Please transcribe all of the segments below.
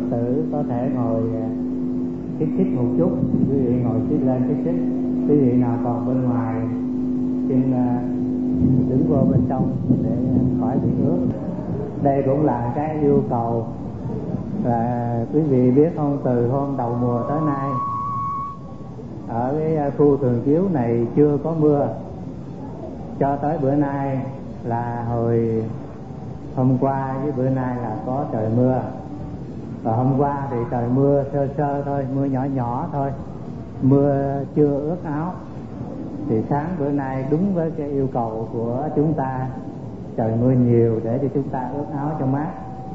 Phật tử có thể ngồi xích một chút, quý vị ngồi xích lên xích. Quý vị nào còn bên ngoài xin đứng vô bên trong để khỏi bị ướt. Đây cũng là cái yêu cầu là quý vị biết không, từ hôm đầu mùa tới nay ở cái khu Thường Chiếu này chưa có mưa, cho tới bữa nay là hồi hôm qua với bữa nay là có trời mưa. Và hôm qua thì trời mưa sơ sơ thôi, mưa nhỏ nhỏ thôi, mưa chưa ướt áo. Thì sáng bữa nay đúng với cái yêu cầu của chúng ta, trời mưa nhiều để cho chúng ta ướt áo cho mát.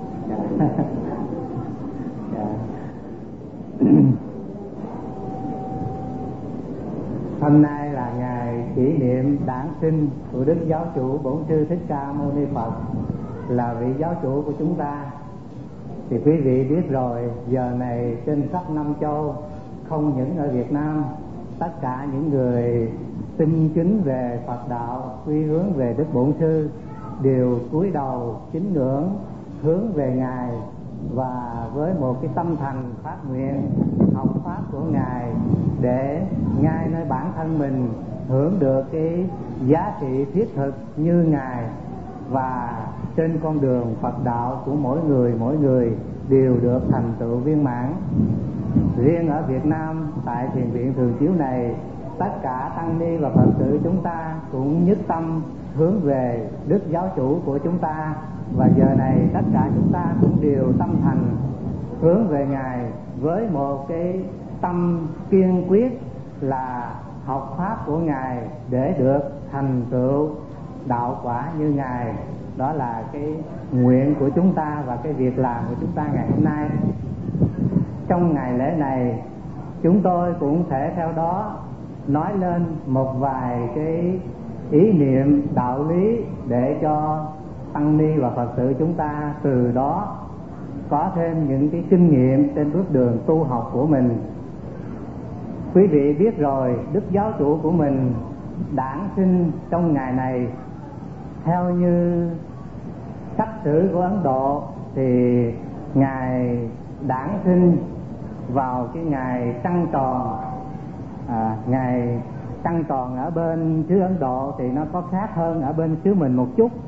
Hôm nay là ngày kỷ niệm đản sinh của Đức Giáo chủ Bổn Sư Thích Ca Mâu Ni Phật, là vị giáo chủ của chúng ta. Thì quý vị biết rồi, giờ này trên khắp năm châu, không những ở Việt Nam, tất cả những người tin kính về Phật đạo, quy hướng về Đức Bổn Sư đều cúi đầu kính ngưỡng, hướng về Ngài, và với một cái tâm thành phát nguyện học pháp của Ngài để ngay nơi bản thân mình hưởng được cái giá trị thiết thực như Ngài, và trên con đường Phật đạo của mỗi người đều được thành tựu viên mãn. Riêng ở Việt Nam, tại thiền viện Thường Chiếu này, tất cả tăng ni và Phật tử chúng ta cũng nhất tâm hướng về Đức Giáo chủ của chúng ta, và giờ này tất cả chúng ta cũng đều tâm thành hướng về Ngài với một cái tâm kiên quyết là học pháp của Ngài để được thành tựu đạo quả như Ngài. Đó là cái nguyện của chúng ta và cái việc làm của chúng ta ngày hôm nay. Trong ngày lễ này, chúng tôi cũng thể theo đó nói lên một vài cái ý niệm đạo lý để cho tăng ni và Phật tử chúng ta từ đó có thêm những cái kinh nghiệm trên bước đường tu học của mình. Quý vị biết rồi, Đức Giáo chủ của mình đản sinh trong ngày này. Theo như sách sử của Ấn Độ thì Ngài đản sinh vào cái ngày trăng tròn. Ngày trăng tròn ở bên xứ Ấn Độ thì nó có khác hơn ở bên xứ mình một chút.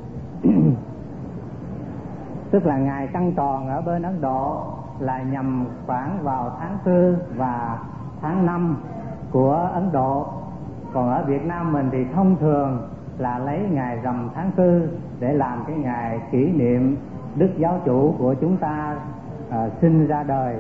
Tức là ngày trăng tròn ở bên Ấn Độ là nhằm khoảng vào tháng 4 và tháng 5 của Ấn Độ. Còn ở Việt Nam mình thì thông thường là lấy ngày rằm tháng 4 để làm cái ngày kỷ niệm Đức Giáo chủ của chúng ta sinh ra đời.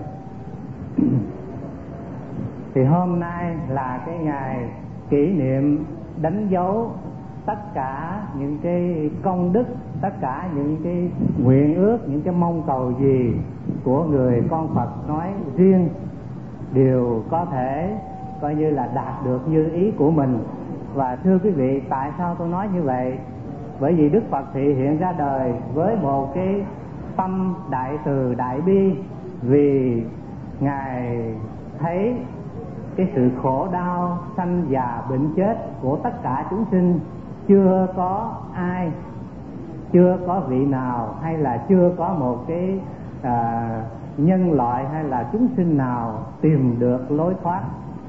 Thì hôm nay là cái ngày kỷ niệm đánh dấu tất cả những cái công đức, tất cả những cái nguyện ước, những cái mong cầu gì của người con Phật nói riêng đều có thể coi như là đạt được như ý của mình. Và thưa quý vị, tại sao tôi nói như vậy? Bởi vì Đức Phật thị hiện ra đời với một cái tâm đại từ đại bi, vì Ngài thấy cái sự khổ đau sanh già bệnh chết của tất cả chúng sinh. Chưa có ai, chưa có vị nào, hay là chưa có một cái nhân loại hay là chúng sinh nào tìm được lối thoát.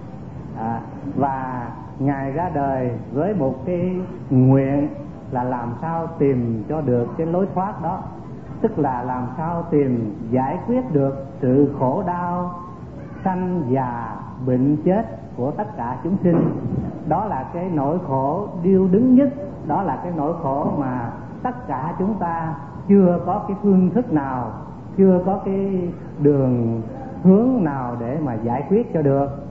Và Ngài ra đời với một cái nguyện là làm sao tìm cho được cái lối thoát đó, tức là làm sao tìm giải quyết được sự khổ đau sanh già bệnh chết của tất cả chúng sinh. Đó là cái nỗi khổ điêu đứng nhất, đó là cái nỗi khổ mà tất cả chúng ta chưa có cái phương thức nào, chưa có cái đường hướng nào để mà giải quyết cho được.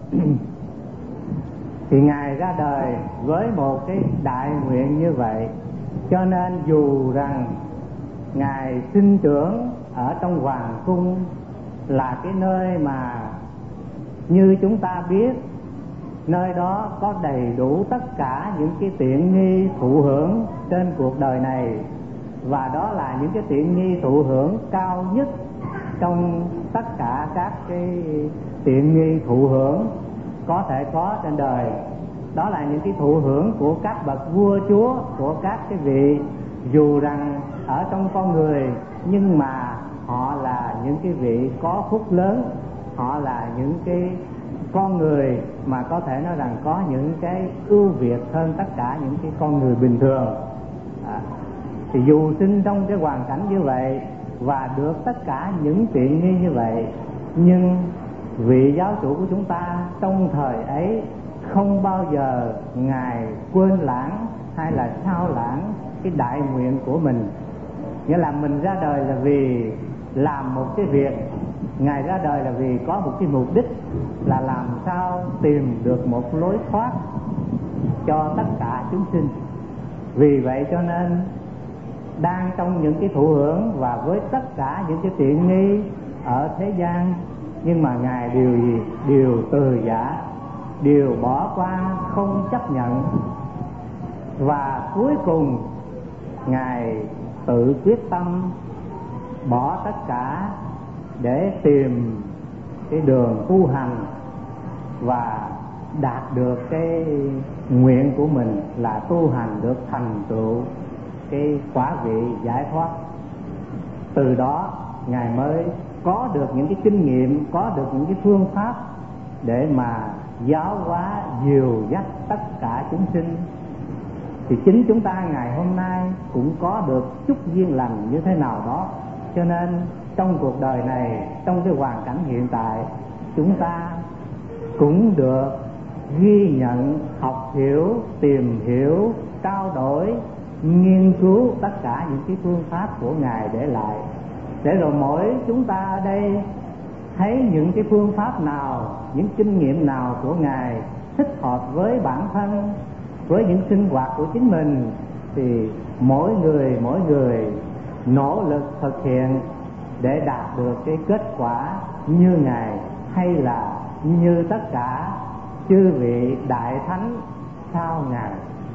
Thì Ngài ra đời với một cái đại nguyện như vậy, cho nên dù rằng Ngài sinh trưởng ở trong hoàng cung, là cái nơi mà như chúng ta biết, nơi đó có đầy đủ tất cả những cái tiện nghi thụ hưởng trên cuộc đời này, và đó là những cái tiện nghi thụ hưởng cao nhất trong tất cả các cái tiện nghi thụ hưởng có thể có trên đời. Đó là những cái thụ hưởng của các bậc vua chúa, của các cái vị dù rằng ở trong con người, nhưng mà họ là những cái vị có phúc lớn, họ là những cái con người mà có thể nói rằng có những cái ưu việt hơn tất cả những cái con người bình thường. Thì dù sinh trong cái hoàn cảnh như vậy và được tất cả những tiện nghi như vậy, nhưng vị giáo chủ của chúng ta trong thời ấy không bao giờ Ngài quên lãng hay là sao lãng cái đại nguyện của mình. Nghĩa là mình ra đời là vì làm một cái việc, Ngài ra đời là vì có một cái mục đích là làm sao tìm được một lối thoát cho tất cả chúng sinh. Vì vậy cho nên đang trong những cái thụ hưởng và với tất cả những cái tiện nghi ở thế gian, nhưng mà Ngài đều từ giả, đều bỏ qua, không chấp nhận. Và cuối cùng Ngài tự quyết tâm bỏ tất cả để tìm cái đường tu hành và đạt được cái nguyện của mình là tu hành được thành tựu cái quả vị giải thoát. Từ đó Ngài mới có được những cái kinh nghiệm, có được những cái phương pháp để mà giáo hóa dìu dắt tất cả chúng sinh. Thì chính chúng ta ngày hôm nay cũng có được chút duyên lành như thế nào đó, cho nên trong cuộc đời này, trong cái hoàn cảnh hiện tại, chúng ta cũng được ghi nhận, học hiểu, tìm hiểu, trao đổi, nghiên cứu tất cả những cái phương pháp của Ngài để lại, để rồi mỗi chúng ta ở đây thấy những cái phương pháp nào, những kinh nghiệm nào của Ngài thích hợp với bản thân, với những sinh hoạt của chính mình, thì mỗi người nỗ lực thực hiện để đạt được cái kết quả như Ngài, hay là như tất cả chư vị đại thánh sau Ngài.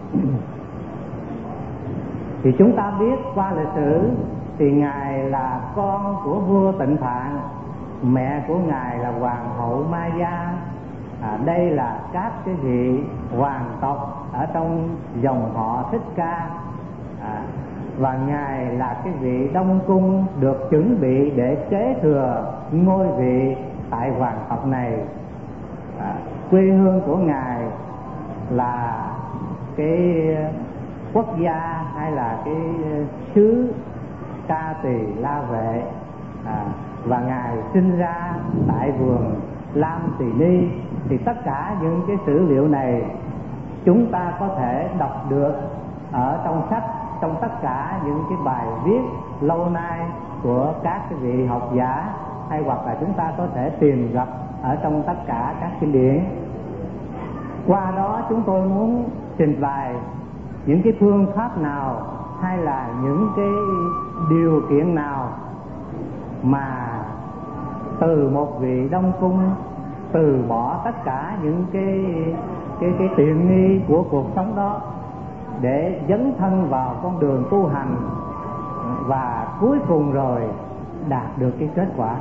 Thì chúng ta biết qua lịch sử thì Ngài là con của vua Tịnh Phạn, mẹ của Ngài là hoàng hậu Maya. Đây là các cái vị hoàng tộc ở trong dòng họ Thích Ca. Và Ngài là cái vị Đông Cung được chuẩn bị để kế thừa ngôi vị tại hoàng tộc này. Quê hương của Ngài là cái quốc gia hay là cái xứ Ca Tỳ La Vệ, và Ngài sinh ra tại vườn Lam Tỳ Ni. Thì tất cả những cái sử liệu này chúng ta có thể đọc được ở trong sách, trong tất cả những cái bài viết lâu nay của các cái vị học giả, hay hoặc là chúng ta có thể tìm gặp ở trong tất cả các kinh điển. Qua đó chúng tôi muốn trình bày những cái phương pháp nào hay là những cái điều kiện nào mà từ một vị Đông Cung từ bỏ tất cả những cái tiện nghi của cuộc sống đó để dấn thân vào con đường tu hành, và cuối cùng rồi đạt được cái kết quả.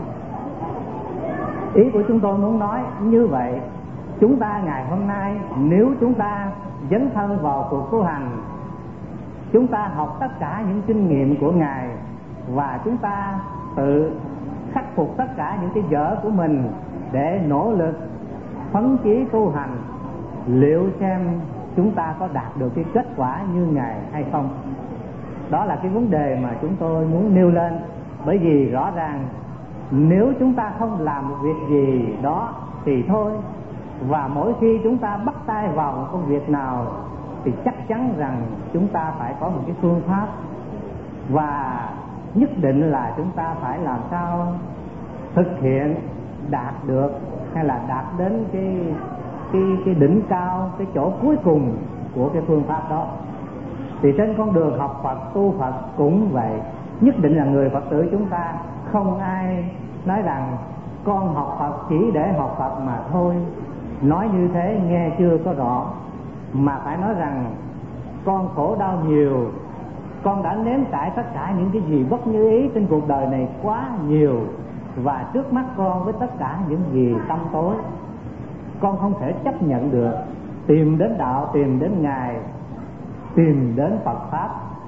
Ý của chúng tôi muốn nói như vậy, chúng ta ngày hôm nay nếu chúng ta dấn thân vào cuộc tu hành, chúng ta học tất cả những kinh nghiệm của Ngài và chúng ta tự khắc phục tất cả những cái dở của mình để nỗ lực phấn chí tu hành, liệu xem chúng ta có đạt được cái kết quả như Ngài hay không. Đó là cái vấn đề mà chúng tôi muốn nêu lên. Bởi vì rõ ràng nếu chúng ta không làm một việc gì đó thì thôi, và mỗi khi chúng ta bắt tay vào một công việc nào thì chắc chắn rằng chúng ta phải có một cái phương pháp, và nhất định là chúng ta phải làm sao thực hiện đạt được hay là đạt đến cái đỉnh cao, cái chỗ cuối cùng của cái phương pháp đó. Thì trên con đường học Phật, tu Phật cũng vậy. Nhất định là người Phật tử chúng ta không ai nói rằng con học Phật chỉ để học Phật mà thôi. Nói như thế nghe chưa có rõ, mà phải nói rằng con khổ đau nhiều, con đã nếm trải tất cả những cái gì bất như ý trên cuộc đời này quá nhiều, và trước mắt con với tất cả những gì tăm tối, con không thể chấp nhận được. Tìm đến đạo, tìm đến Ngài, tìm đến Phật Pháp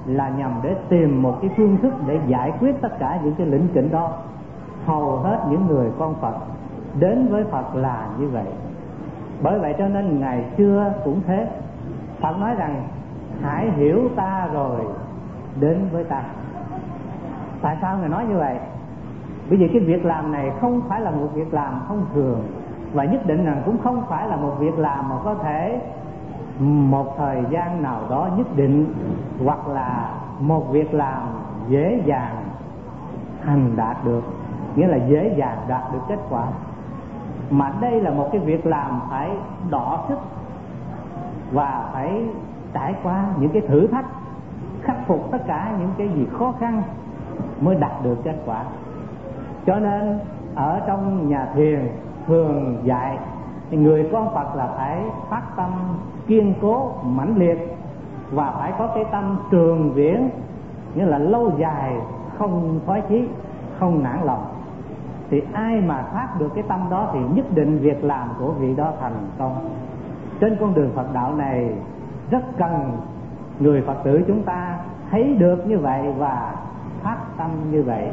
là nhằm để tìm một cái phương thức để giải quyết tất cả những cái lĩnh kỉnh đó. Hầu hết những người con Phật đến với Phật là như vậy. Bởi vậy cho nên ngày xưa cũng thế, Phật nói rằng hãy hiểu ta rồi đến với ta. Tại sao Ngài nói như vậy? Bởi vì cái việc làm này không phải là một việc làm thông thường, và nhất định rằng cũng không phải là một việc làm mà có thể một thời gian nào đó nhất định, hoặc là một việc làm dễ dàng thành đạt được, nghĩa là dễ dàng đạt được kết quả. Mà đây là một cái việc làm phải đọ sức và phải trải qua những cái thử thách, khắc phục tất cả những cái gì khó khăn mới đạt được kết quả. Cho nên ở trong nhà thiền thường dạy thì người con Phật là phải phát tâm kiên cố mãnh liệt, và phải có cái tâm trường viễn, nghĩa là lâu dài, không thoái chí, không nản lòng. Thì ai mà phát được cái tâm đó thì nhất định việc làm của vị đó thành công. Trên con đường Phật đạo này rất cần người Phật tử chúng ta thấy được như vậy và phát tâm như vậy.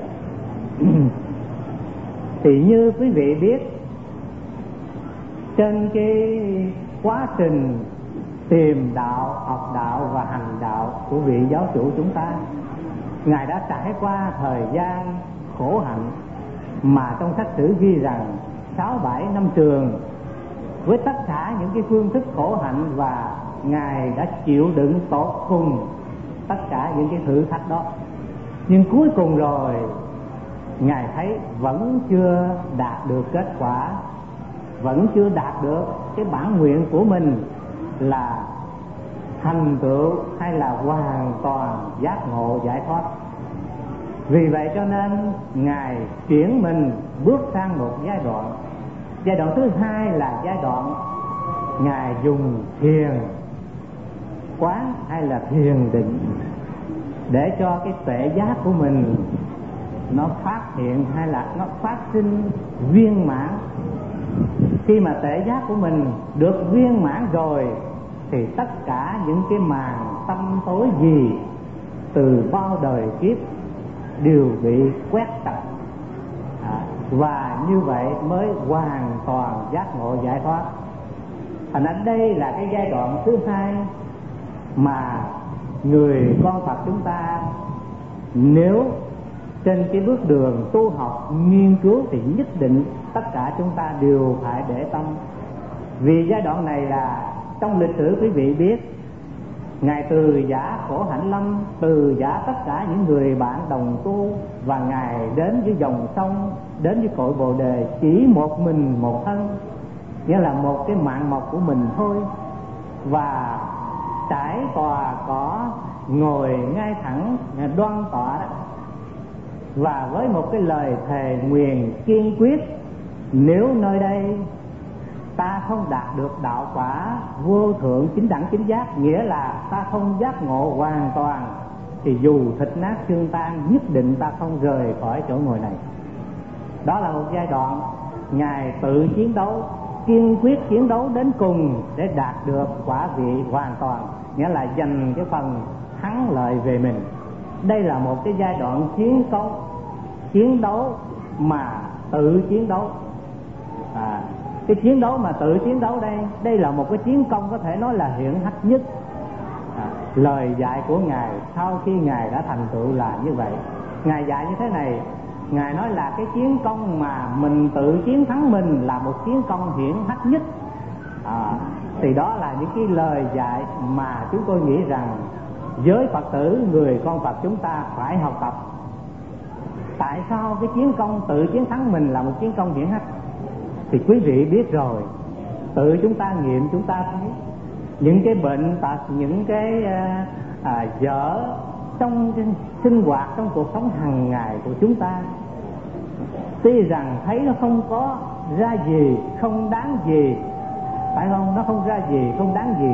Thì như quý vị biết, trên cái quá trình tìm đạo, học đạo và hành đạo của vị giáo chủ chúng ta, Ngài đã trải qua thời gian khổ hạnh mà trong sách sử ghi rằng 6-7 năm trường với tất cả những cái phương thức khổ hạnh, và Ngài đã chịu đựng tột cùng tất cả những cái thử thách đó. Nhưng cuối cùng rồi Ngài thấy vẫn chưa đạt được kết quả, vẫn chưa đạt được cái bản nguyện của mình là thành tựu hay là hoàn toàn giác ngộ giải thoát. Vì vậy cho nên Ngài chuyển mình bước sang một giai đoạn. Giai đoạn thứ hai là giai đoạn Ngài dùng thiền quán hay là thiền định để cho cái tuệ giác của mình nó phát hiện hay là nó phát sinh viên mãn. Khi mà tuệ giác của mình được viên mãn rồi thì tất cả những cái màn tâm tối gì từ bao đời kiếp đều bị quét sạch, và như vậy mới hoàn toàn giác ngộ giải thoát. Thành ra đây là cái giai đoạn thứ hai mà người con Phật chúng ta nếu trên cái bước đường tu học nghiên cứu thì nhất định tất cả chúng ta đều phải để tâm. Vì giai đoạn này là trong lịch sử quý vị biết, Ngài từ giả Khổ Hạnh Lâm, từ giả tất cả những người bạn đồng tu, và Ngài đến với dòng sông, đến với cội Bồ Đề chỉ một mình một thân, nghĩa là một cái mạng mộc của mình thôi, và trải tòa cỏ, ngồi ngay thẳng đoan tọa đó, và với một cái lời thề nguyền kiên quyết: nếu nơi đây ta không đạt được đạo quả vô thượng chính đẳng chính giác, nghĩa là ta không giác ngộ hoàn toàn, thì dù thịt nát xương tan nhất định ta không rời khỏi chỗ ngồi này. Đó là một giai đoạn Ngài tự chiến đấu, kiên quyết chiến đấu đến cùng để đạt được quả vị hoàn toàn, nghĩa là giành cái phần thắng lợi về mình. Đây là một cái giai đoạn chiến đấu mà tự chiến đấu. Cái chiến đấu mà tự chiến đấu đây là một cái chiến công có thể nói là hiển hách nhất. Lời dạy của Ngài sau khi Ngài đã thành tựu là như vậy. Ngài dạy như thế này, Ngài nói là cái chiến công mà mình tự chiến thắng mình là một chiến công hiển hách nhất. Thì đó là những cái lời dạy mà chúng tôi nghĩ rằng giới Phật tử, người con Phật chúng ta phải học tập. Tại sao cái chiến công tự chiến thắng mình là một chiến công hiển hách? Thì quý vị biết rồi, tự chúng ta nghiệm chúng ta thấy những cái bệnh tật, những cái dở trong sinh hoạt, trong cuộc sống hàng ngày của chúng ta, tuy rằng thấy nó không có ra gì, không đáng gì, phải không? Nó không ra gì, không đáng gì,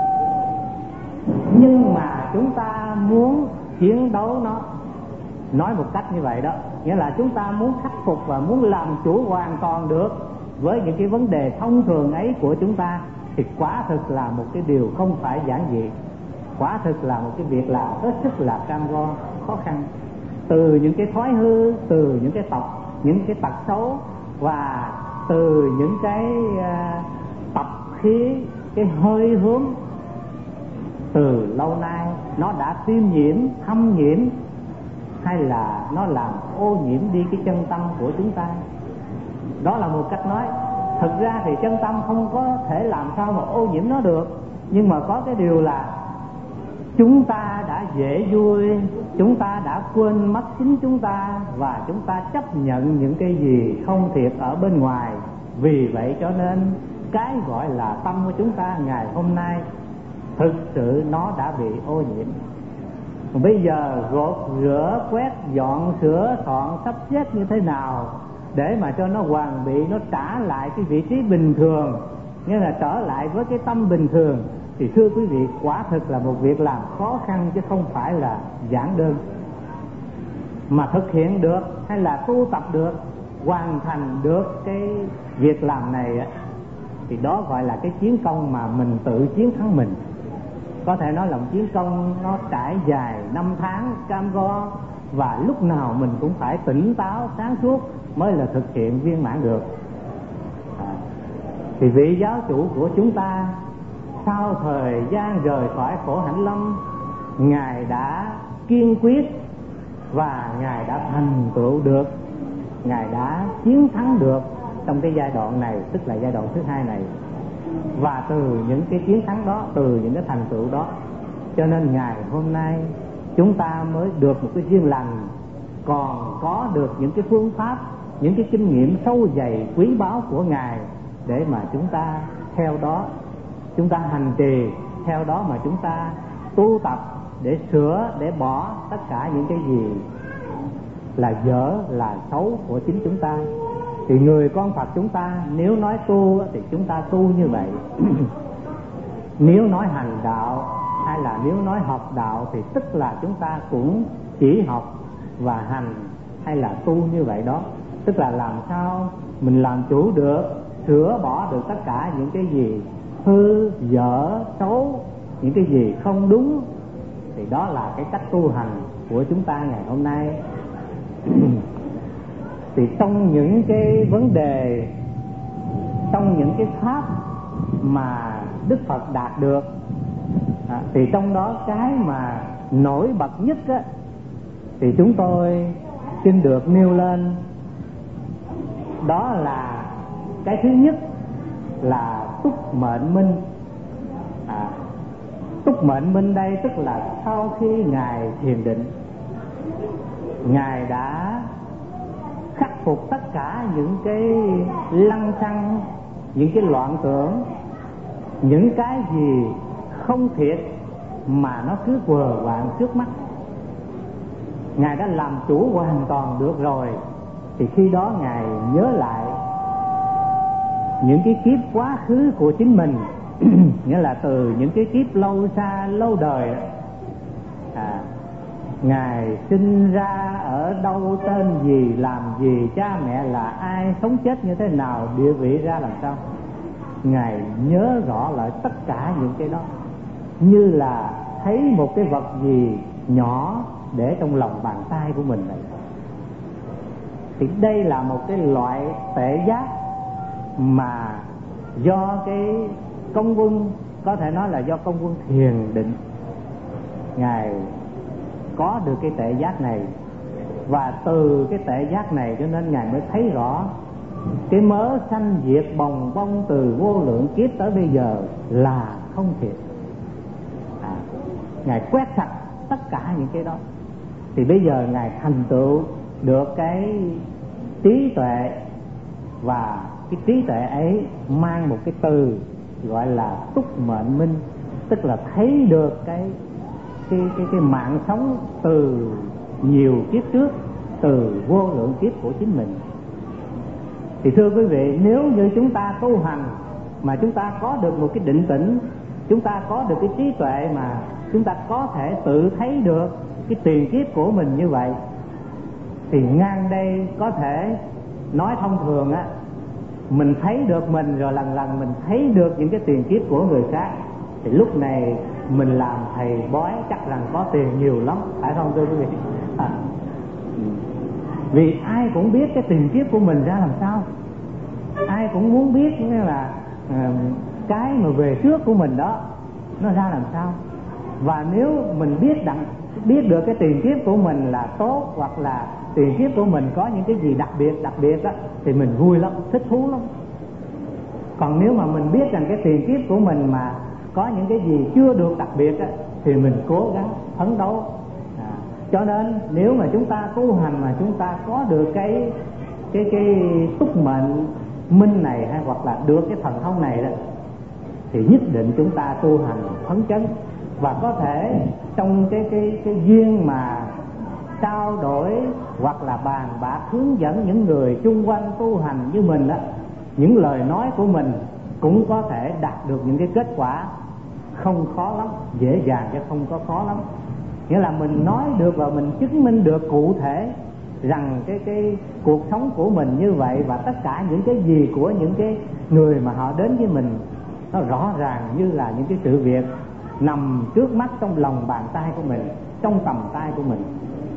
nhưng mà chúng ta muốn chiến đấu nó. Nói một cách như vậy đó, nghĩa là chúng ta muốn khắc phục và muốn làm chủ hoàn toàn được với những cái vấn đề thông thường ấy của chúng ta, thì quả thực là một cái điều không phải giản dị. quả thực là một cái việc làm hết sức là cam go, khó khăn. Từ những cái thói hư, từ những cái những cái tật xấu, và từ những cái tập khí, cái hơi hướng từ lâu nay nó đã tiêm nhiễm, thâm nhiễm, hay là nó làm ô nhiễm đi cái chân tâm của chúng ta. Đó là một cách nói. Thực ra thì chân tâm không có thể làm sao mà ô nhiễm nó được, nhưng mà có cái điều là chúng ta đã dễ vui, chúng ta đã quên mất chính chúng ta, và chúng ta chấp nhận những cái gì không thiệt ở bên ngoài. Vì vậy cho nên cái gọi là tâm của chúng ta ngày hôm nay thực sự nó đã bị ô nhiễm. Bây giờ gột rửa, quét dọn, sửa soạn, sắp xếp như thế nào để mà cho nó hoàn bị, nó trả lại cái vị trí bình thường, nghĩa là trở lại với cái tâm bình thường, thì thưa quý vị, quả thực là một việc làm khó khăn chứ không phải là giản đơn. Mà thực hiện được hay là tu tập được, hoàn thành được cái việc làm này thì đó gọi là cái chiến công mà mình tự chiến thắng mình. Có thể nói là một chiến công nó trải dài 5 tháng cam go, và lúc nào mình cũng phải tỉnh táo sáng suốt mới là thực hiện viên mãn được. Thì vị giáo chủ của chúng ta sau thời gian rời khỏi khổ hạnh lâm, Ngài đã kiên quyết và Ngài đã thành tựu được, Ngài đã chiến thắng được trong cái giai đoạn này, tức là giai đoạn thứ hai này. Và từ những cái chiến thắng đó, từ những cái thành tựu đó, cho nên ngày hôm nay chúng ta mới được một cái duyên lành, còn có được những cái phương pháp, những cái kinh nghiệm sâu dày quý báu của Ngài để mà chúng ta theo đó, chúng ta hành trì theo đó, mà chúng ta tu tập để sửa, để bỏ tất cả những cái gì là dở, là xấu của chính chúng ta. Thì người con Phật chúng ta nếu nói tu thì chúng ta tu như vậy. Nếu nói hành đạo hay là nếu nói học đạo thì tức là chúng ta cũng chỉ học và hành hay là tu như vậy đó. Tức là làm sao mình làm chủ được, sửa bỏ được tất cả những cái gì hư, dở, xấu, những cái gì không đúng, thì đó là cái cách tu hành của chúng ta ngày hôm nay. Thì trong những cái vấn đề, trong những cái pháp mà Đức Phật đạt được, thì trong đó cái mà nổi bật nhất thì chúng tôi xin được nêu lên. Đó là cái thứ nhất là túc mệnh minh. Túc mệnh minh đây tức là sau khi Ngài thiền định, Ngài đã khắc phục tất cả những cái lăng xăng, những cái loạn tưởng, những cái gì không thiệt mà nó cứ quờ quạng trước mắt. Ngài đã làm chủ hoàn toàn được rồi. Thì khi đó Ngài nhớ lại những cái kiếp quá khứ của chính mình, nghĩa là từ những cái kiếp lâu xa lâu đời, Ngài sinh ra ở đâu, tên gì, làm gì, cha mẹ là ai, sống chết như thế nào, địa vị ra làm sao. Ngài nhớ rõ lại tất cả những cái đó, như là thấy một cái vật gì nhỏ để trong lòng bàn tay của mình này. Thì đây là một cái loại tuệ giác mà do cái công quân, có thể nói là do công quân thiền định, Ngài có được cái tuệ giác này. Và từ cái tuệ giác này cho nên Ngài mới thấy rõ cái mớ sanh diệt bồng bông từ vô lượng kiếp tới bây giờ là không thiệt. Ngài quét sạch tất cả những cái đó. Thì bây giờ Ngài thành tựu được cái trí tuệ, và cái trí tuệ ấy mang một cái từ gọi là túc mệnh minh, tức là thấy được cái mạng sống từ nhiều kiếp trước, từ vô lượng kiếp của chính mình. Thì thưa quý vị, nếu như chúng ta tu hành mà chúng ta có được một cái định tĩnh, chúng ta có được cái trí tuệ mà chúng ta có thể tự thấy được cái tiền kiếp của mình như vậy, thì ngang đây có thể nói thông thường mình thấy được mình, rồi lần lần mình thấy được những cái tiền kiếp của người khác, thì lúc này mình làm thầy bói chắc rằng có tiền nhiều lắm, phải không thưa quý vị? Vì ai cũng biết cái tiền kiếp của mình ra làm sao, ai cũng muốn biết nghĩa là cái mà về trước của mình đó nó ra làm sao. Và nếu mình biết được cái tiền kiếp của mình là tốt, hoặc là tiền kiếp của mình có những cái gì đặc biệt đó, thì mình vui lắm, thích thú lắm. Còn nếu mà mình biết rằng cái tiền kiếp của mình mà có những cái gì chưa được đặc biệt đó, thì mình cố gắng phấn đấu. Cho nên nếu mà chúng ta tu hành mà chúng ta có được cái túc mệnh minh này, hay hoặc là được cái thần thông này đó, thì nhất định chúng ta tu hành phấn chấn. Và có thể trong cái duyên mà trao đổi hoặc là bàn bạc hướng dẫn những người chung quanh tu hành như mình đó, những lời nói của mình cũng có thể đạt được những cái kết quả không khó lắm, dễ dàng chứ không có khó lắm. Nghĩa là mình nói được và mình chứng minh được cụ thể rằng cái cuộc sống của mình như vậy, và tất cả những cái gì của những cái người mà họ đến với mình nó rõ ràng như là những cái sự việc nằm trước mắt, trong lòng bàn tay của mình, trong tầm tay của mình.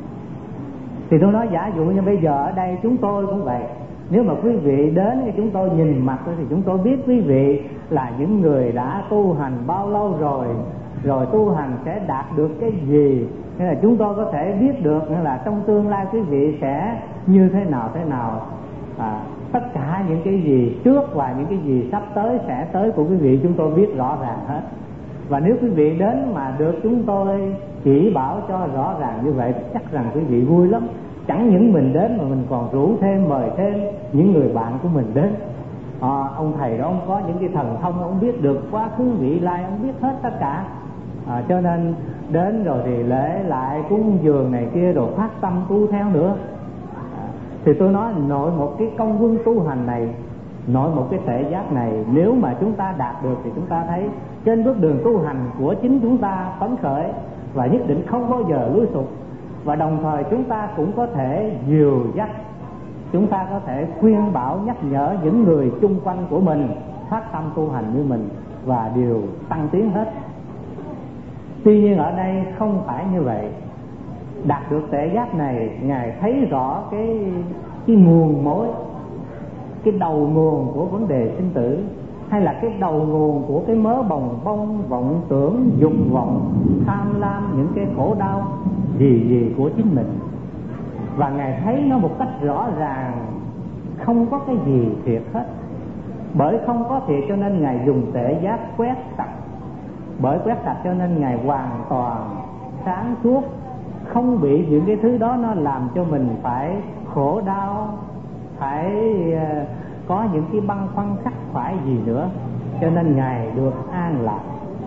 Thì tôi nói giả dụ như bây giờ ở đây chúng tôi cũng vậy. Nếu mà quý vị đến thì chúng tôi nhìn mặt thì chúng tôi biết quý vị là những người đã tu hành bao lâu rồi tu hành sẽ đạt được cái gì. Nên là chúng tôi có thể biết được là trong tương lai quý vị sẽ như thế nào. Tất cả những cái gì trước và những cái gì sắp tới sẽ tới của quý vị chúng tôi biết rõ ràng hết. Và nếu quý vị đến mà được chúng tôi chỉ bảo cho rõ ràng như vậy, chắc rằng quý vị vui lắm. Chẳng những mình đến mà mình còn rủ thêm, mời thêm những người bạn của mình đến. Ông thầy đó ông có những cái thần thông, ông biết được quá khứ vị lai, ông biết hết tất cả. Cho nên đến rồi thì lễ lại cúng dường này kia, rồi phát tâm tu theo nữa. Thì tôi nói nội một cái công vương tu hành này, nội một cái tuệ giác này, nếu mà chúng ta đạt được thì chúng ta thấy trên bước đường tu hành của chính chúng ta phấn khởi và nhất định không bao giờ lùi sụp. Và đồng thời chúng ta cũng có thể dìu dắt, chúng ta có thể khuyên bảo nhắc nhở những người chung quanh của mình phát tâm tu hành như mình, và đều tăng tiến hết. Tuy nhiên ở đây không phải như vậy. Đạt được tuệ giác này, Ngài thấy rõ cái nguồn mối, cái đầu nguồn của vấn đề sinh tử, hay là cái đầu nguồn của cái mớ bồng bông vọng tưởng, dục vọng, tham lam, những cái khổ đau gì của chính mình. Và Ngài thấy nó một cách rõ ràng, không có cái gì thiệt hết. Bởi không có thiệt cho nên Ngài dùng tuệ giác quét sạch. Bởi quét sạch cho nên Ngài hoàn toàn sáng suốt, không bị những cái thứ đó nó làm cho mình phải khổ đau, phải có những cái băn khoăn khắc khoải gì nữa. Cho nên Ngài được an lạc.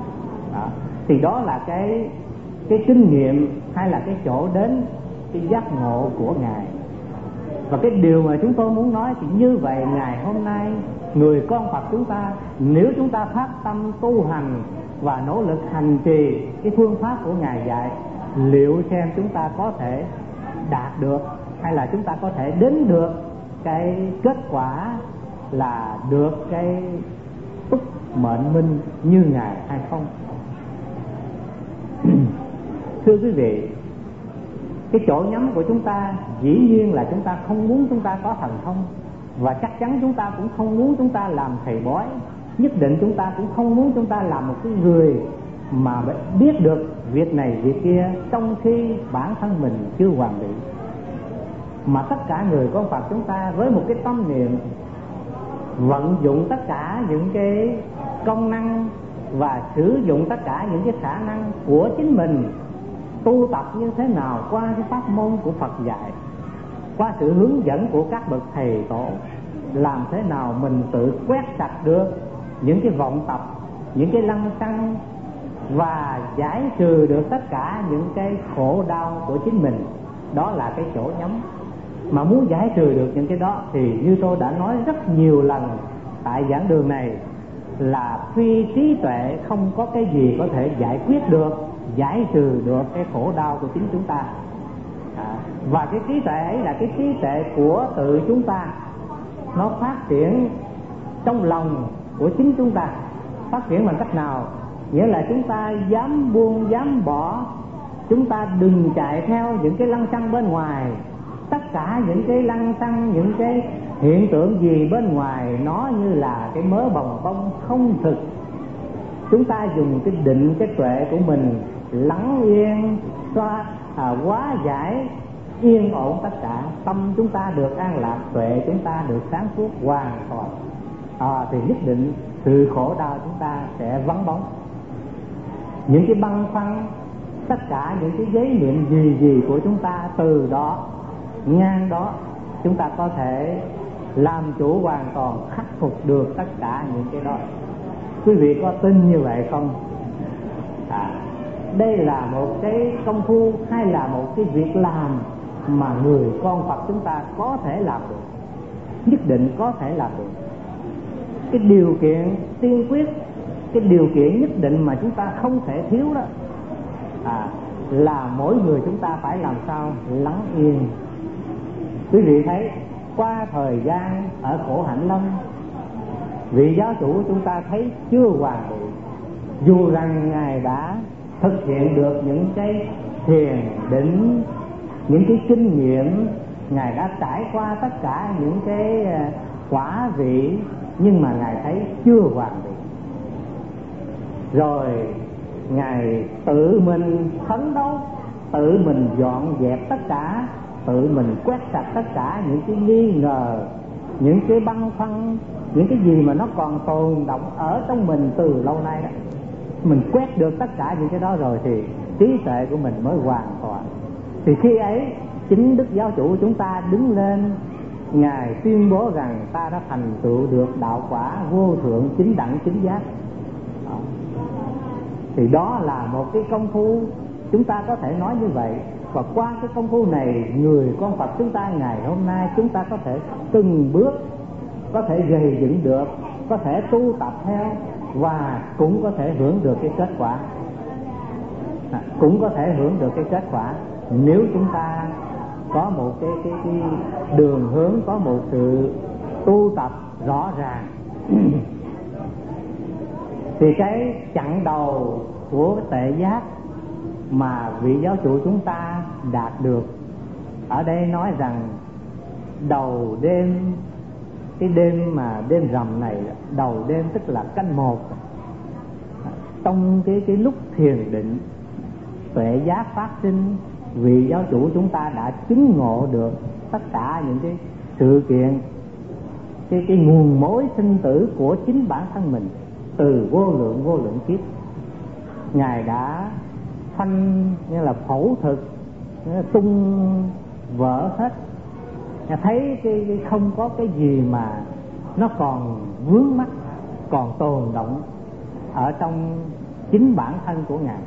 Thì đó là cái kinh nghiệm, hay là cái chỗ đến cái giác ngộ của Ngài. Và cái điều mà chúng tôi muốn nói thì như vậy, ngày hôm nay người con Phật chúng ta, nếu chúng ta phát tâm tu hành và nỗ lực hành trì cái phương pháp của Ngài dạy, liệu xem chúng ta có thể đạt được, hay là chúng ta có thể đến được cái kết quả là được cái túc mệnh minh như Ngài hay không? Thưa quý vị, cái chỗ nhắm của chúng ta dĩ nhiên là chúng ta không muốn chúng ta có thần thông, và chắc chắn chúng ta cũng không muốn chúng ta làm thầy bói. Nhất định chúng ta cũng không muốn chúng ta làm một cái người mà biết được việc này việc kia, trong khi bản thân mình chưa hoàn bị. Mà tất cả người con Phật chúng ta với một cái tâm niệm vận dụng tất cả những cái công năng và sử dụng tất cả những cái khả năng của chính mình, tu tập như thế nào qua cái pháp môn của Phật dạy, qua sự hướng dẫn của các bậc thầy tổ, làm thế nào mình tự quét sạch được những cái vọng tập, những cái lăng xăng, và giải trừ được tất cả những cái khổ đau của chính mình. Đó là cái chỗ nhắm. Mà muốn giải trừ được những cái đó thì như tôi đã nói rất nhiều lần tại giảng đường này, là phi trí tuệ không có cái gì có thể giải quyết được, giải trừ được cái khổ đau của chính chúng ta. Và cái trí tuệ ấy là cái trí tuệ của tự chúng ta, nó phát triển trong lòng của chính chúng ta. Phát triển bằng cách nào? nghĩa là chúng ta dám buông dám bỏ, chúng ta đừng chạy theo những cái lăng xăng bên ngoài. Tất cả những cái lăng xăng, những cái hiện tượng gì bên ngoài nó như là cái mớ bồng bông không thực. Chúng ta dùng cái định, cái tuệ của mình lắng yên, hóa giải, yên ổn tất cả. Tâm chúng ta được an lạc, tuệ chúng ta được sáng suốt hoàn toàn, thì nhất định sự khổ đau chúng ta sẽ vắng bóng. Những cái băn khoăn, tất cả những cái giấy niệm gì của chúng ta, từ đó ngang đó chúng ta có thể làm chủ hoàn toàn, khắc phục được tất cả những cái đó. Quý vị có tin như vậy không? Đây là một cái công phu hay là một cái việc làm mà người con Phật chúng ta có thể làm được, nhất định có thể làm được. Cái điều kiện tiên quyết, cái điều kiện nhất định mà chúng ta không thể thiếu đó là mỗi người chúng ta phải làm sao lắng yên. Quý vị thấy qua thời gian ở Khổ Hạnh Lâm, vị giáo chủ chúng ta thấy chưa hoàn bị, dù rằng Ngài đã thực hiện được những cái thiền định, những cái kinh nghiệm, Ngài đã trải qua tất cả những cái quả vị, nhưng mà Ngài thấy chưa hoàn bị. Rồi Ngài tự mình phấn đấu, tự mình dọn dẹp tất cả, tự mình quét sạch tất cả những cái nghi ngờ, những cái băn khoăn, những cái gì mà nó còn tồn đọng ở trong mình từ lâu nay đó. Mình quét được tất cả những cái đó rồi thì trí tuệ của mình mới hoàn toàn. Thì khi ấy chính Đức Giáo chủ chúng ta đứng lên, Ngài tuyên bố rằng ta đã thành tựu được đạo quả vô thượng chính đẳng chính giác. Thì đó là một cái công phu, chúng ta có thể nói như vậy. Và qua cái công phu này, người con Phật chúng ta ngày hôm nay chúng ta có thể từng bước có thể gây dựng được, có thể tu tập theo, và cũng có thể hưởng được cái kết quả. Cũng có thể hưởng được cái kết quả nếu chúng ta có một cái đường hướng, có một sự tu tập rõ ràng. Thì cái chặng đầu của cái tệ giác mà vị giáo chủ chúng ta đạt được, ở đây nói rằng đầu đêm, cái đêm mà đêm rằm này, đầu đêm tức là canh 1, trong cái lúc thiền định tuệ giác phát sinh, vị giáo chủ chúng ta đã chứng ngộ được tất cả những cái sự kiện, cái nguồn mối sinh tử của chính bản thân mình từ vô lượng kiếp. Ngài đã phanh, như là phẫu thực, tung vỡ hết, thấy cái không có cái gì mà nó còn vướng mắc, còn tồn động ở trong chính bản thân của Ngài.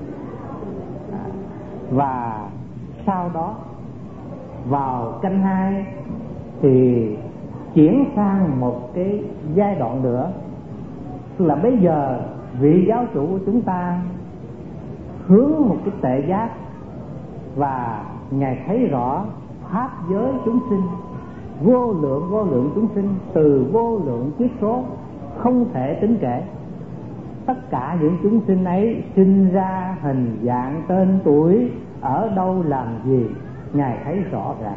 Và sau đó vào canh 2 thì chuyển sang một cái giai đoạn nữa, tức là bây giờ vị giáo chủ của chúng ta hướng một cái tệ giác, và Ngài thấy rõ pháp giới chúng sinh, vô lượng chúng sinh, từ vô lượng kiếp số không thể tính kể. Tất cả những chúng sinh ấy sinh ra hình dạng, tên tuổi, ở đâu làm gì, Ngài thấy rõ ràng.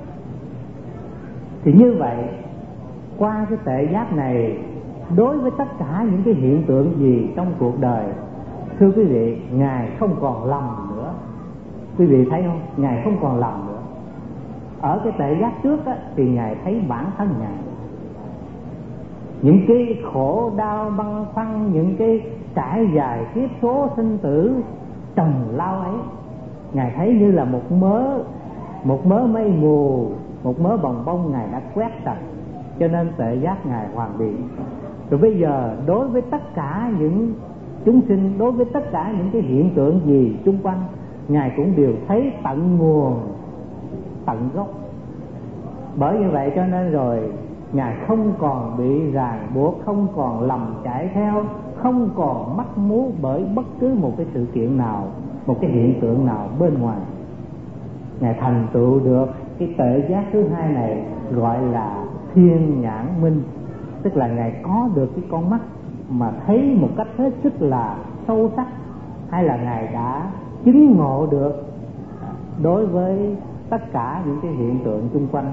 Thì như vậy, qua cái tệ giác này, đối với tất cả những cái hiện tượng gì trong cuộc đời, thưa quý vị, Ngài không còn lầm nữa. Quý vị thấy không? Ngài không còn lầm nữa. Ở cái tệ giác trước á, thì Ngài thấy bản thân Ngài, những cái khổ đau băn khoăn, những cái trải dài kiếp số sinh tử trồng lao ấy, Ngài thấy như là một mớ mây mù, một mớ bồng bông Ngài đã quét sạch, cho nên tệ giác Ngài hoàn bị. Rồi bây giờ đối với tất cả những chúng sinh, đối với tất cả những cái hiện tượng gì xung quanh, Ngài cũng đều thấy tận nguồn, tận gốc. Bởi như vậy cho nên rồi Ngài không còn bị ràng buộc, không còn lầm chạy theo, không còn mắc mú bởi bất cứ một cái sự kiện nào, một cái hiện tượng nào bên ngoài. Ngài thành tựu được cái tệ giác thứ hai này, gọi là thiên nhãn minh, tức là Ngài có được cái con mắt mà thấy một cách hết sức là sâu sắc, hay là Ngài đã chứng ngộ được đối với tất cả những cái hiện tượng xung quanh?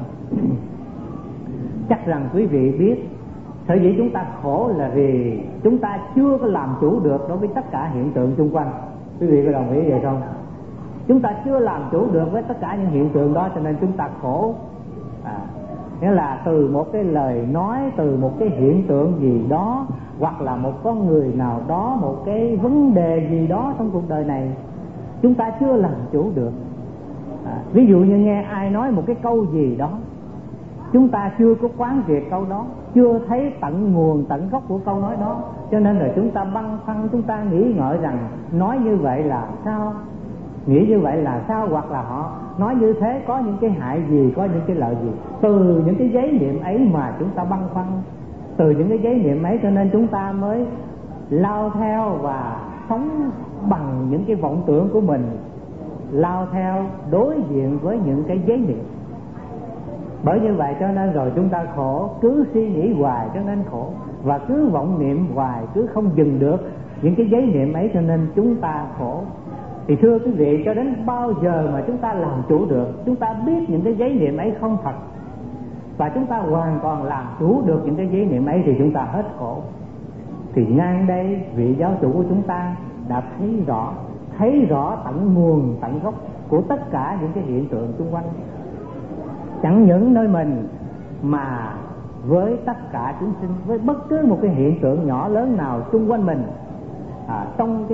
Chắc rằng quý vị biết, sở dĩ chúng ta khổ là vì chúng ta chưa có làm chủ được đối với tất cả hiện tượng xung quanh. Quý vị có đồng ý vậy không? Chúng ta chưa làm chủ được với tất cả những hiện tượng đó, cho nên chúng ta khổ. Nghĩa là từ một cái lời nói, từ một cái hiện tượng gì đó, hoặc là một con người nào đó, một cái vấn đề gì đó trong cuộc đời này, chúng ta chưa làm chủ được. Ví dụ như nghe ai nói một cái câu gì đó, chúng ta chưa có quán triệt câu đó, chưa thấy tận nguồn tận gốc của câu nói đó, cho nên là chúng ta băn khoăn, chúng ta nghĩ ngợi rằng nói như vậy là sao, nghĩ như vậy là sao, hoặc là họ nói như thế có những cái hại gì, có những cái lợi gì. Từ những cái giấy niệm ấy mà chúng ta băn khoăn, từ những cái giấy niệm ấy cho nên chúng ta mới lao theo và sống bằng những cái vọng tưởng của mình, lao theo đối diện với những cái giấy niệm. Bởi như vậy cho nên rồi chúng ta khổ, cứ suy nghĩ hoài cho nên khổ, và cứ vọng niệm hoài, cứ không dừng được những cái giấy niệm ấy, cho nên chúng ta khổ. Thì thưa quý vị, cho đến bao giờ mà chúng ta làm chủ được, chúng ta biết những cái giấy niệm ấy không thật, và chúng ta hoàn toàn làm chủ được những cái giấy niệm ấy, thì chúng ta hết khổ. Thì ngang đây vị giáo chủ của chúng ta đã thấy rõ tận nguồn tận gốc của tất cả những cái hiện tượng xung quanh, chẳng những nơi mình mà với tất cả chúng sinh, với bất cứ một cái hiện tượng nhỏ lớn nào xung quanh mình, trong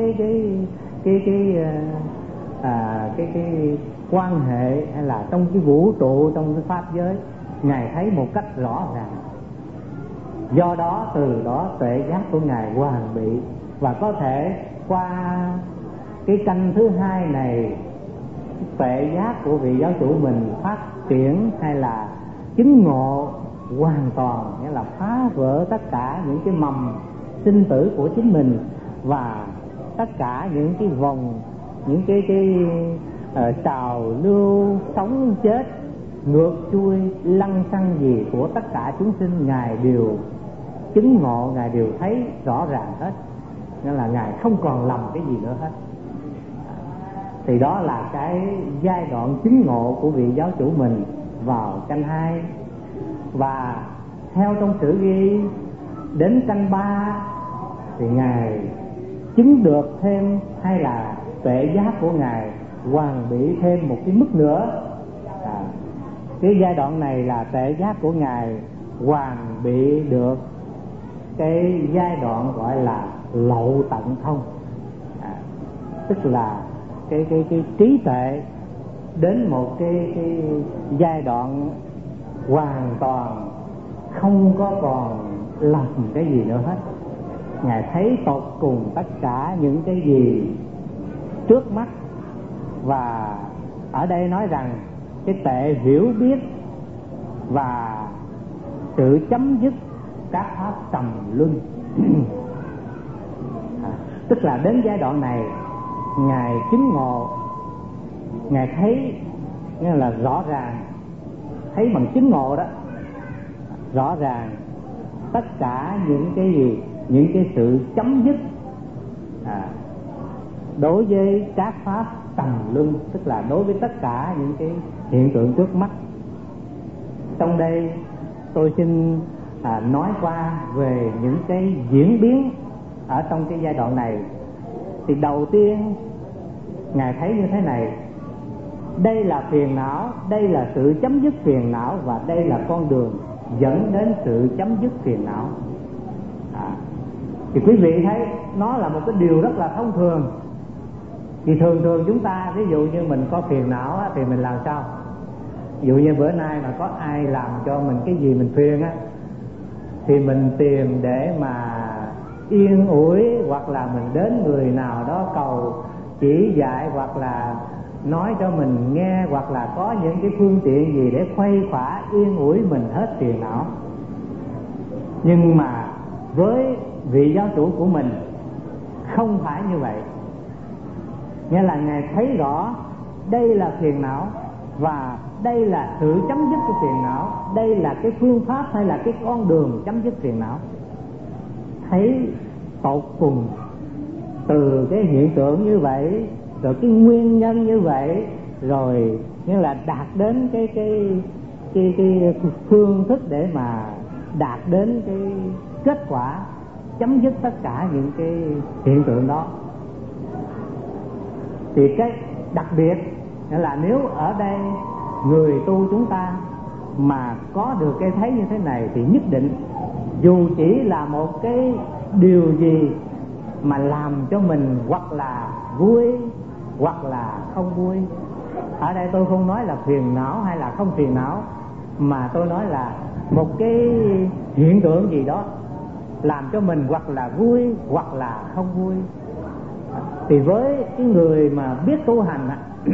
cái quan hệ hay là trong cái vũ trụ, trong cái pháp giới, Ngài thấy một cách rõ ràng. Do đó từ đó tuệ giác của Ngài hoàn bị, và có thể qua cái canh thứ hai này, tuệ giác của vị giáo chủ mình phát triển hay là chứng ngộ hoàn toàn, nghĩa là phá vỡ tất cả những cái mầm sinh tử của chính mình, và tất cả những cái vòng, những cái trào lưu sống chết, ngược xuôi lăng xăng gì của tất cả chúng sinh, Ngài đều chứng ngộ, Ngài đều thấy rõ ràng hết, nên là Ngài không còn lầm cái gì nữa hết. Thì đó là cái giai đoạn chứng ngộ của vị giáo chủ mình vào canh 2. Và theo trong sử ghi, đến canh 3 thì Ngài chứng được thêm, hay là tuệ giác của Ngài hoàn bị thêm một cái mức nữa. Cái giai đoạn này là tuệ giác của Ngài hoàn bị được cái giai đoạn gọi là lậu tận thông, tức là cái trí tuệ đến một cái giai đoạn hoàn toàn không có còn làm cái gì nữa hết. Ngài thấy tột cùng tất cả những cái gì trước mắt, và ở đây nói rằng cái tuệ hiểu biết và sự chấm dứt các pháp trầm luân. Tức là đến giai đoạn này Ngài chứng ngộ, Ngài thấy, nghĩa là rõ ràng, thấy bằng chứng ngộ đó, rõ ràng tất cả những cái gì, những cái sự chấm dứt đối với các pháp trầm luân, tức là đối với tất cả những cái hiện tượng trước mắt. Trong đây tôi xin nói qua về những cái diễn biến ở trong cái giai đoạn này. Thì đầu tiên Ngài thấy như thế này: đây là phiền não, đây là sự chấm dứt phiền não, và đây là con đường dẫn đến sự chấm dứt phiền não. Thì quý vị thấy nó là một cái điều rất là thông thường. Thì thường chúng ta, ví dụ như mình có phiền não á, thì mình làm sao? Ví dụ như bữa nay mà có ai làm cho mình cái gì mình phiền á, thì mình tìm để mà yên ủi, hoặc là mình đến người nào đó cầu chỉ dạy, hoặc là nói cho mình nghe, hoặc là có những cái phương tiện gì để khuây khỏa yên ủi mình hết phiền não. Nhưng mà với vị giáo chủ của mình không phải như vậy. Nghĩa là Ngài thấy rõ đây là phiền não, và đây là sự chấm dứt của phiền não, đây là cái phương pháp hay là cái con đường chấm dứt phiền não. Thấy tột cùng từ cái hiện tượng như vậy, rồi cái nguyên nhân như vậy, rồi như là đạt đến cái phương thức để mà đạt đến cái kết quả chấm dứt tất cả những cái hiện tượng đó. Thì cái đặc biệt là nếu ở đây người tu chúng ta mà có được cái thấy như thế này thì nhất định dù chỉ là một cái điều gì mà làm cho mình hoặc là vui hoặc là không vui. Ở đây tôi không nói là phiền não hay là không phiền não, mà tôi nói là một cái hiện tượng gì đó làm cho mình hoặc là vui hoặc là không vui. Thì với cái người mà biết tu hành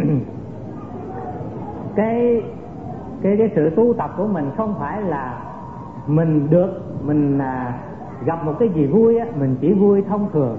cái sự tu tập của mình không phải là mình gặp một cái gì vui mình chỉ vui thông thường,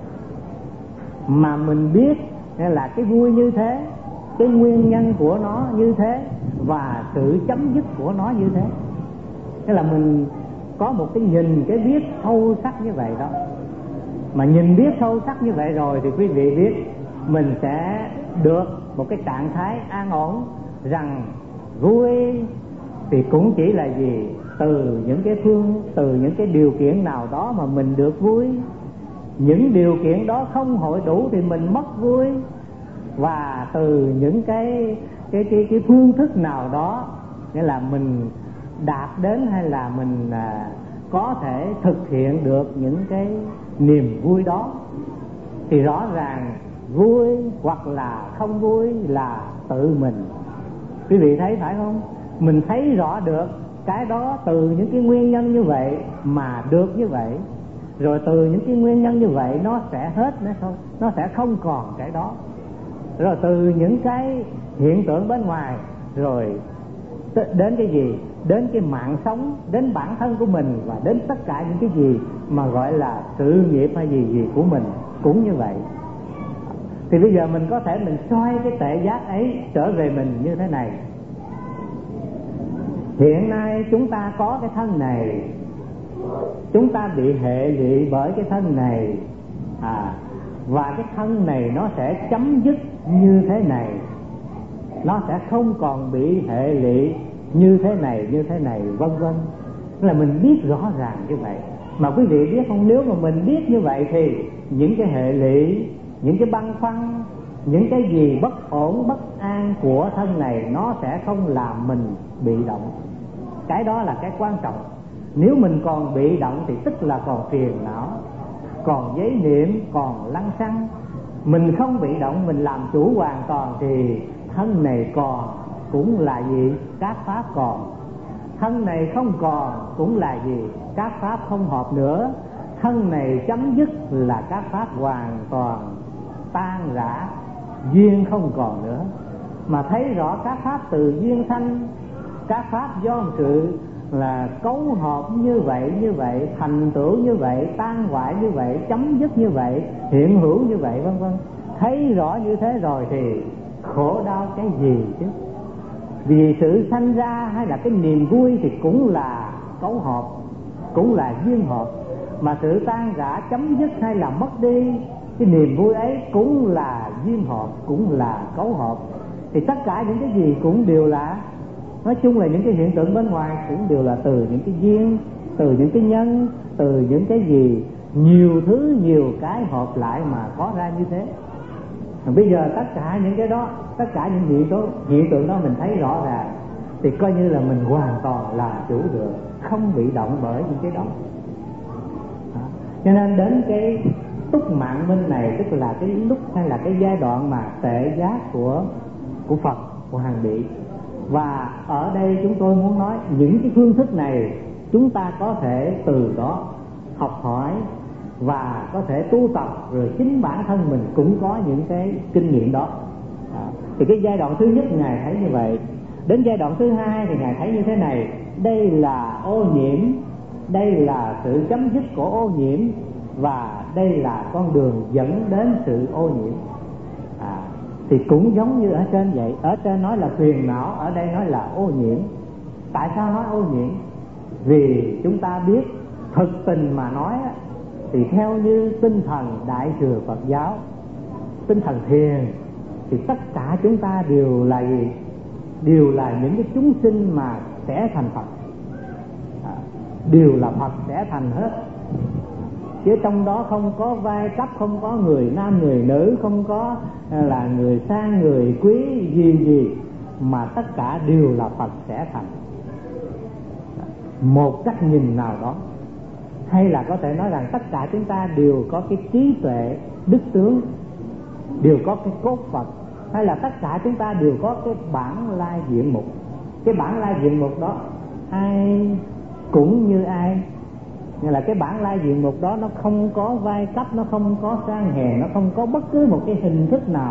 mà mình biết là cái vui như thế, cái nguyên nhân của nó như thế và sự chấm dứt của nó như thế. Thế là mình có một cái nhìn, cái biết sâu sắc như vậy đó. Mà nhìn biết sâu sắc như vậy rồi thì quý vị biết mình sẽ được một cái trạng thái an ổn, rằng vui thì cũng chỉ là gì, từ những cái điều kiện nào đó mà mình được vui. Những điều kiện đó không hội đủ thì mình mất vui, và từ những cái phương thức nào đó, nghĩa là mình đạt đến hay là mình có thể thực hiện được những cái niềm vui đó, thì rõ ràng vui hoặc là không vui là tự mình. Quý vị thấy phải không? Mình thấy rõ được cái đó từ những cái nguyên nhân như vậy mà được như vậy, rồi từ những cái nguyên nhân như vậy nó sẽ hết, nó sẽ không còn cái đó. Rồi từ những cái hiện tượng bên ngoài rồi đến cái gì, đến cái mạng sống, đến bản thân của mình, và đến tất cả những cái gì mà gọi là sự nghiệp hay gì của mình cũng như vậy. Thì bây giờ mình có thể mình xoay cái tệ giác ấy trở về mình như thế này. Hiện nay chúng ta có cái thân này, chúng ta bị hệ lụy bởi cái thân này, và cái thân này nó sẽ chấm dứt như thế này, nó sẽ không còn bị hệ lụy như thế này, vân vân. Là mình biết rõ ràng như vậy. Mà quý vị biết không, nếu mà mình biết như vậy thì những cái hệ lụy, những cái băn khoăn, những cái gì bất ổn, bất an của thân này nó sẽ không làm mình bị động. Cái đó là cái quan trọng. Nếu mình còn bị động thì tức là còn phiền não, còn giấy niệm, còn lăng xăng. Mình không bị động, mình làm chủ hoàn toàn thì thân này còn cũng là gì? Các pháp còn. Thân này không còn cũng là gì? Các pháp không hợp nữa. Thân này chấm dứt là các pháp hoàn toàn tan rã, duyên không còn nữa. Mà thấy rõ các pháp từ duyên sanh, các pháp do sự là cấu hợp như vậy, thành tựu như vậy, tan hoại như vậy, chấm dứt như vậy, hiện hữu như vậy, vân vân. Thấy rõ như thế rồi thì khổ đau cái gì chứ? Vì sự sanh ra hay là cái niềm vui thì cũng là cấu hợp, cũng là duyên hợp. Mà sự tan rã, chấm dứt hay là mất đi cái niềm vui ấy cũng là duyên hợp, cũng là cấu hợp. Thì tất cả những cái gì cũng đều là, nói chung là những cái hiện tượng bên ngoài cũng đều là từ những cái duyên, từ những cái nhân, từ những cái gì, nhiều thứ, nhiều cái hợp lại mà có ra như thế. Bây giờ tất cả những cái đó, tất cả những hiện tượng đó mình thấy rõ ràng thì coi như là mình hoàn toàn làm chủ được, không bị động bởi những cái đó. Cho nên đến cái túc mạng minh này, tức là cái lúc hay là cái giai đoạn mà tệ giác của Phật, của hàng vị. Và ở đây chúng tôi muốn nói những cái phương thức này chúng ta có thể từ đó học hỏi và có thể tu tập, rồi chính bản thân mình cũng có những cái kinh nghiệm đó. Thì cái giai đoạn thứ nhất Ngài thấy như vậy. Đến giai đoạn thứ hai thì Ngài thấy như thế này: đây là ô nhiễm, đây là sự chấm dứt của ô nhiễm, và đây là con đường dẫn đến sự ô nhiễm. Thì cũng giống như ở trên vậy. Ở trên nói là phiền não, ở đây nói là ô nhiễm. Tại sao nói ô nhiễm? Vì chúng ta biết thực tình mà nói thì theo như tinh thần Đại thừa Phật giáo, tinh thần thiền, thì tất cả chúng ta đều là gì? Đều là những cái chúng sinh mà sẽ thành Phật, đều là Phật sẽ thành hết. Chứ trong đó không có vai cấp, không có người nam người nữ, không có là người sang người quý gì, mà tất cả đều là Phật sẽ thành. Một cách nhìn nào đó, hay là có thể nói rằng tất cả chúng ta đều có cái trí tuệ đức tướng, đều có cái cốt Phật, hay là tất cả chúng ta đều có cái bản lai diện mục. Cái bản lai diện mục đó ai cũng như ai, nghĩa là cái bản lai diện mục đó nó không có vai cấp, nó không có sang hèn, nó không có bất cứ một cái hình thức nào.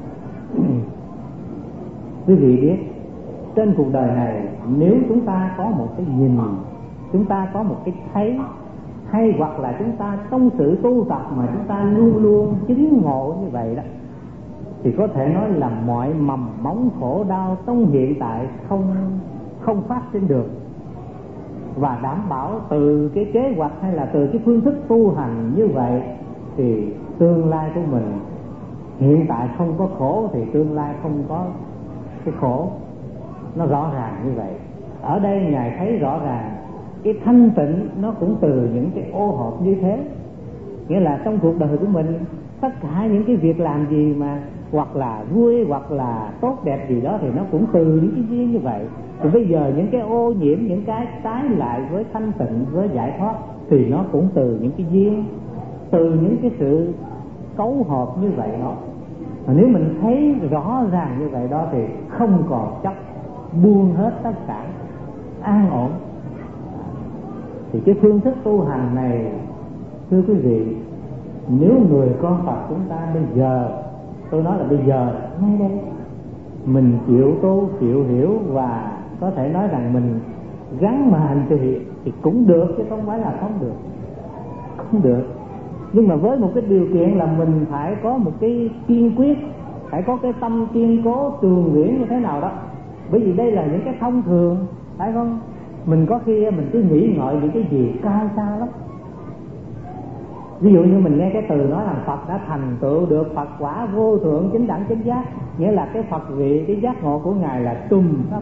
Quý vị biết, trên cuộc đời này nếu chúng ta có một cái nhìn, chúng ta có một cái thấy, hay hoặc là chúng ta trong sự tu tập mà chúng ta luôn luôn chứng ngộ như vậy đó, thì có thể nói là mọi mầm móng khổ đau trong hiện tại không phát sinh được. Và đảm bảo từ cái kế hoạch hay là từ cái phương thức tu hành như vậy thì tương lai của mình hiện tại không có khổ thì tương lai không có cái khổ. Nó rõ ràng như vậy. Ở đây Ngài thấy rõ ràng cái thanh tịnh nó cũng từ những cái ô hợp như thế. Nghĩa là trong cuộc đời của mình, tất cả những cái việc làm gì mà hoặc là vui hoặc là tốt đẹp gì đó thì nó cũng từ những cái duyên như vậy. Thì bây giờ những cái ô nhiễm, những cái trái lại với thanh tịnh, với giải thoát thì nó cũng từ những cái duyên, từ những cái sự cấu hợp như vậy đó. Mà nếu mình thấy rõ ràng như vậy đó thì không còn chấp, buông hết tất cả, an ổn. Thì cái phương thức tu hành này, thưa quý vị, nếu người con Phật chúng ta bây giờ, tôi nói là bây giờ ngay đây, mình chịu tu, chịu hiểu và có thể nói rằng mình gắn mà hành trì thì cũng được, chứ không phải là không được. Không được. Nhưng mà với một cái điều kiện là mình phải có một cái kiên quyết, phải có cái tâm kiên cố trường nguyễn như thế nào đó. Bởi vì đây là những cái thông thường, phải không? Mình có khi mình cứ nghĩ ngợi những cái gì cao xa lắm. Ví dụ như mình nghe cái từ nói là Phật đã thành tựu được Phật quả vô thượng chính đẳng chánh giác, nghĩa là cái Phật vị, cái giác ngộ của Ngài là trùm khắp.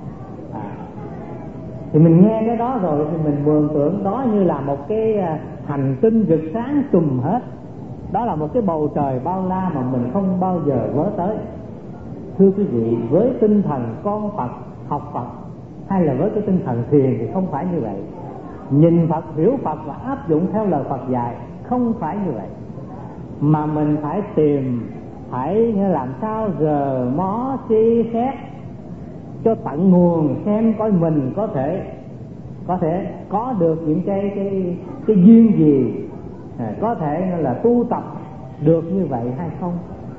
Thì mình nghe cái đó rồi thì mình mường tượng đó như là một cái hành tinh rực sáng trùm hết. Đó là một cái bầu trời bao la mà mình không bao giờ vớ tới. Thưa quý vị, với tinh thần con Phật, học Phật, hay là với cái tinh thần thiền thì không phải như vậy. Nhìn Phật, hiểu Phật và áp dụng theo lời Phật dạy, không phải như vậy. Mà mình phải tìm, phải làm sao giờ mó suy xét cho tận nguồn, xem coi mình có thể có được những cái duyên gì, có thể là tu tập được như vậy hay không.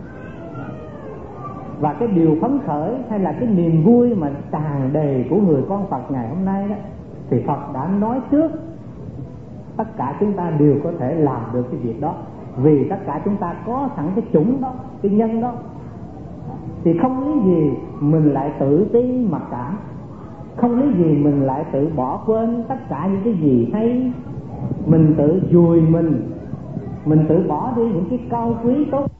Và cái điều phấn khởi hay là cái niềm vui mà tràn đầy của người con Phật ngày hôm nay đó, thì Phật đã nói trước tất cả chúng ta đều có thể làm được cái việc đó, vì tất cả chúng ta có sẵn cái chủng đó, cái nhân đó. Thì không lý gì mình lại tự ti mặc cảm, không lý gì mình lại tự bỏ quên tất cả những cái gì hay, mình tự dùi mình tự bỏ đi những cái cao quý tốt